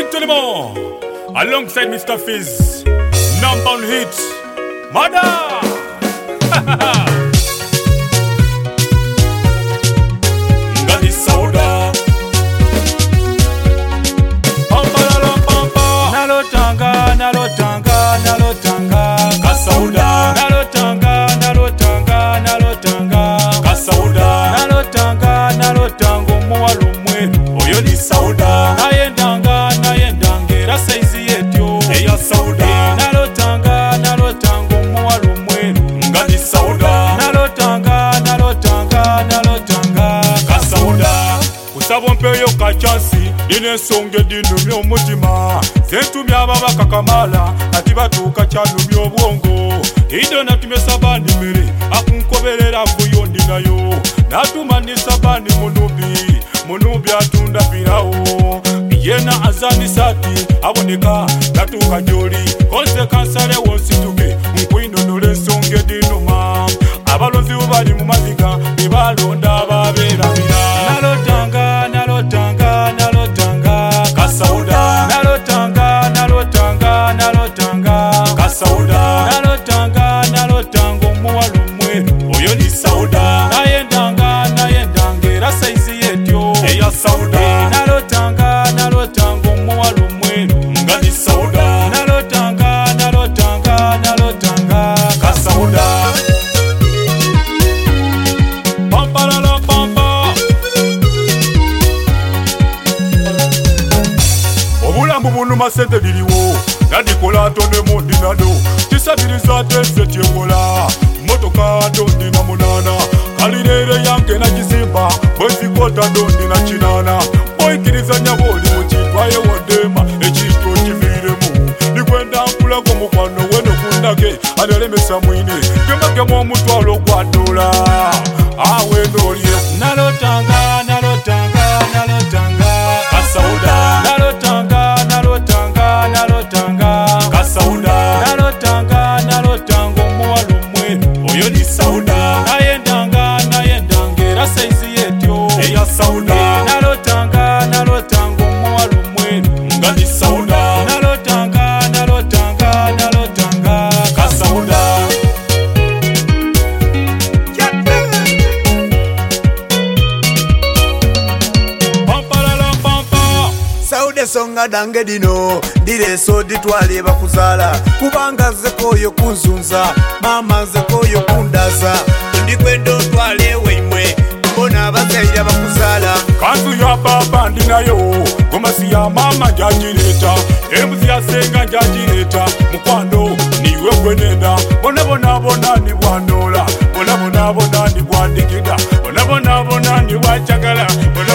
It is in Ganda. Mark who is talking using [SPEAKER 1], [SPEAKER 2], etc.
[SPEAKER 1] gentlemen, alongside Mr. Fizz, number one hit, Mother. Ngadi Sauda.
[SPEAKER 2] Nalotanga, nalotanga, nalotanga,
[SPEAKER 1] Kasauda.
[SPEAKER 2] nalotanga, nalotanga, nalotanga,
[SPEAKER 1] Kasauda.
[SPEAKER 2] nalotanga, nalotanga omuwala omweru
[SPEAKER 1] Oyo ni Sauda.
[SPEAKER 2] nayendanga, nayendanga era saizi yetyo
[SPEAKER 1] Eya Sauda.
[SPEAKER 2] nalotanga, nalotanga omuwala omweru
[SPEAKER 1] Ngadi Sauda.
[SPEAKER 2] nalotanga, nalotanga, nalotanga,
[SPEAKER 1] Kasauda. Kusaba mpeyo ka chansi dine ensonga edinumya omutima zentumya ababaka kamala ati batuuka kyanumya obwongo ido natumye sabani mmere akunkoberera vuyo ndinayo natumanisa bani munubi atunda pirawo yena azanisa ati aboneka natuuka gyoli konse kansalewo nsituke nkwinonula ensonga edinuma abalonzi bo bali mu maziga ne balonda ababeeramira
[SPEAKER 2] nalotanga, nalotanga, nalotanga,
[SPEAKER 1] Kasauda.
[SPEAKER 2] nalotanga, nalotanga, nalotanga,
[SPEAKER 1] Kasauda.
[SPEAKER 2] nalotanga, nalotanga omuwala omweru
[SPEAKER 1] Oyo ni Sauda.
[SPEAKER 2] nayendanga, nayendanga era saizi yetyo
[SPEAKER 1] Eya Sauda.
[SPEAKER 2] nalotanga, nalotanga omuwala omweru
[SPEAKER 1] Ngadi Sauda.
[SPEAKER 2] nalotanga, nalotanga, nalotanga,
[SPEAKER 1] Kasauda. Pampalala pampa. Obulamu bunuma sente liriwo nadikola tonemu ndinado kisabiriza tese tyekola motoka ndondina munana kalirere yange nakizimba bwezikota ndondina kinana boikiriza nyaboli mukitwaye wondema ekintu kiviremu nikwenda nkulako mukwano weno kundage anelemesa mwine gemagemu omutwalo gwadola awenolye
[SPEAKER 2] nalotanga, nalotanga, nalotanga,
[SPEAKER 1] Kasauda.
[SPEAKER 2] nalotanga, nalotanga, nalotanga,
[SPEAKER 1] Kasauda.
[SPEAKER 2] nalotanga, nalotanga omuwala omweru
[SPEAKER 1] Oyo ni Sauda.
[SPEAKER 2] nayendanga, nayendanga era saizi yetyo
[SPEAKER 1] Eya Sauda.
[SPEAKER 2] nalotanga, nalotanga omuwala omweru
[SPEAKER 1] Ngadi Sauda.
[SPEAKER 2] nalotanga, nalotanga, nalotanga,
[SPEAKER 1] Kasauda. Pampalala pampa.
[SPEAKER 3] Sauda songa dange dino ndireso ditwale bakuzaala kubanga nze koyo kunzunza mama nze koyo kundaza ndikwenda otwale weimwe mbona abazaira bakuzaala
[SPEAKER 1] Kanzu ya baba ndinayo gomasi ya mama njagireta embuzi ya senga njagireta mukwano niwe gwenenda bonabonabona ni bwandola bonabonabona ni bwandigida bonabonabona ni bwajagala